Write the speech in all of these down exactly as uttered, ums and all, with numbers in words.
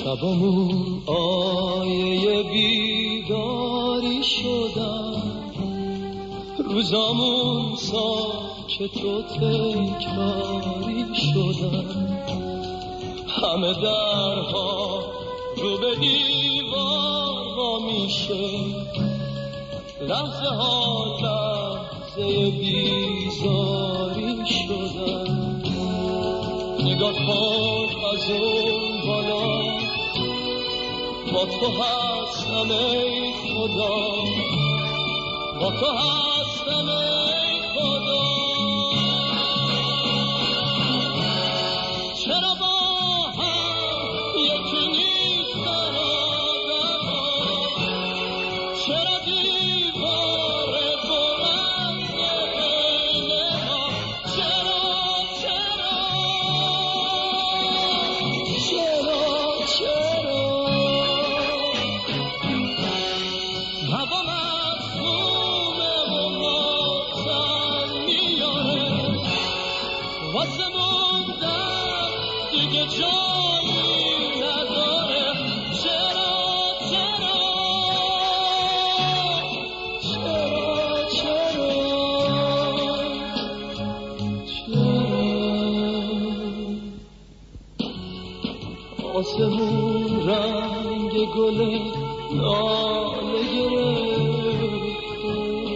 شبمون آیه بیداری شدن، روزامون ساکت و تکراری شدن، همه درها رو به دیوار وا میشه، لحظه ها لحظه بیزاری شدن. نگاه کن از اون بالا، با تو هستم ای خدا، با تو هستم ای خدا. چرا با هم یکی نیستن آدما، چرا دیوار بلند بین ما، چرا چرا چرا چرا هوا مظلومه و ماتم میاره، واسه موندن دیگه جایی نداره. چرا چرا چرا چرا چرا آسمون رنگ گل لاله گرفته،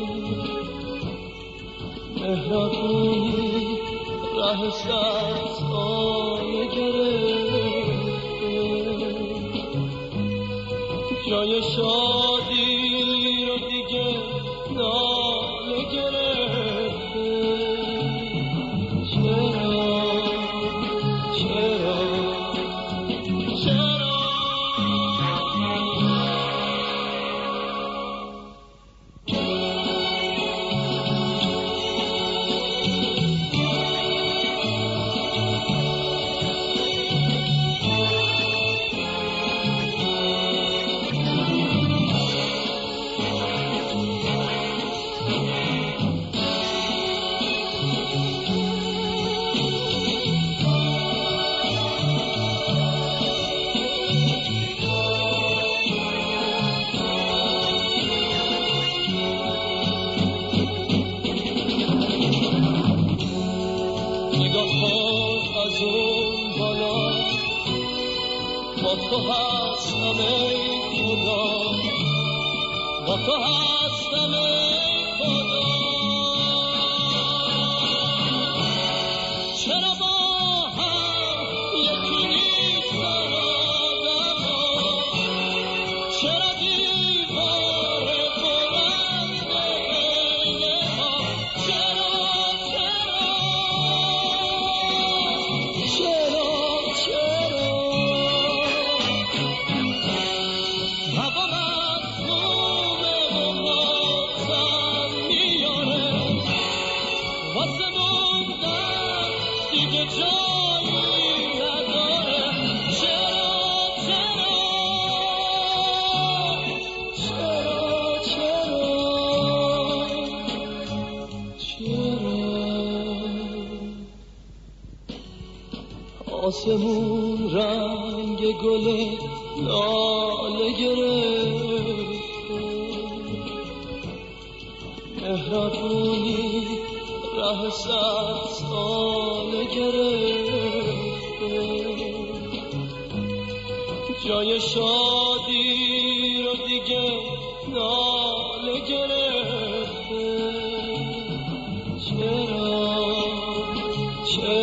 مهربونی ره سبزانه گرفته، جای شادی رو دیگه ناله گرفته. چرا چرا چرا با تو هستم ای خدا، با تو هستم ای خدا. چرا با هم یکی نیستن آدما، چرا دیوار بلند بین ما، چرا چرا چرا چرا هوا مظلومه و ماتم میاره، واسه موندن دیگه جایی نداره. چرا چرا چرا چرا چرا آسمون رنگ گل لاله گرفته، مهربونی ره سبزانه گرفته، جای شادی رو دیگه ناله گرفته. چرا چرا